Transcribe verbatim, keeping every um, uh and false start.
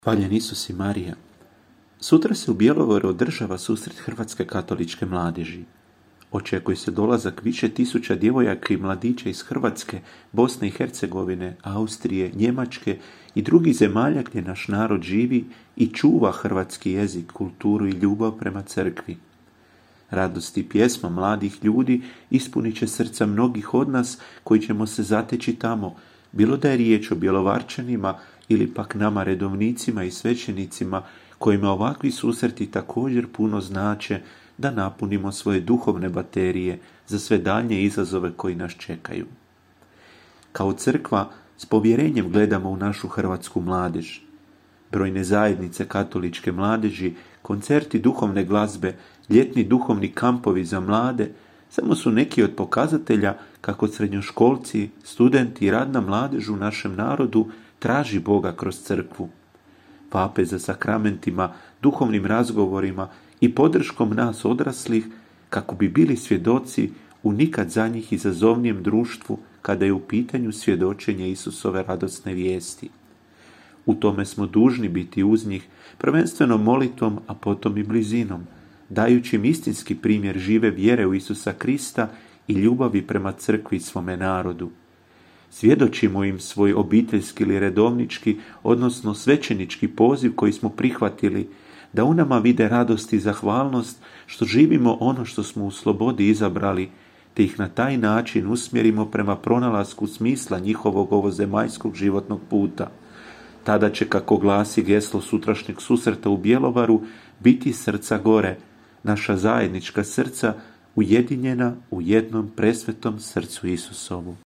Hvaljen Isus i Marija. Sutra se u Bjelovaru održava susret Hrvatske katoličke mladeži. Očekuje se dolazak više tisuća djevojaka i mladića iz Hrvatske, Bosne i Hercegovine, Austrije, Njemačke i drugih zemalja gdje naš narod živi i čuva hrvatski jezik, kulturu i ljubav prema crkvi. Radost i pjesma mladih ljudi ispunit će srca mnogih od nas koji ćemo se zateći tamo, bilo da je riječ o Bjelovarčanima ili pak nama redovnicima i svećenicima kojima ovakvi susreti također puno znače da napunimo svoje duhovne baterije za sve daljnje izazove koji nas čekaju. Kao crkva s povjerenjem gledamo u našu hrvatsku mladež. Brojne zajednice katoličke mladeži, koncerti duhovne glazbe, ljetni duhovni kampovi za mlade samo su neki od pokazatelja kako srednjoškolci, studenti i radna mladež u našem narodu traži Boga kroz crkvu. Vape za sakramentima, duhovnim razgovorima i podrškom nas odraslih kako bi bili svjedoci u nikad za njih izazovnijem društvu kada je u pitanju svjedočenje Isusove radosne vijesti. U tome smo dužni biti uz njih, prvenstveno molitvom, a potom i blizinom, dajući im istinski primjer žive vjere u Isusa Krista i ljubavi prema crkvi i svome narodu. Svjedočimo im svoj obiteljski ili redovnički, odnosno svećenički poziv koji smo prihvatili, da u nama vide radost i zahvalnost što živimo ono što smo u slobodi izabrali, te ih na taj način usmjerimo prema pronalasku smisla njihovog ovozemaljskog životnog puta. Tada će, kako glasi geslo sutrašnjeg susreta u Bjelovaru, biti srca gore, naša zajednička srca ujedinjena u jednom presvetom srcu Isusovu.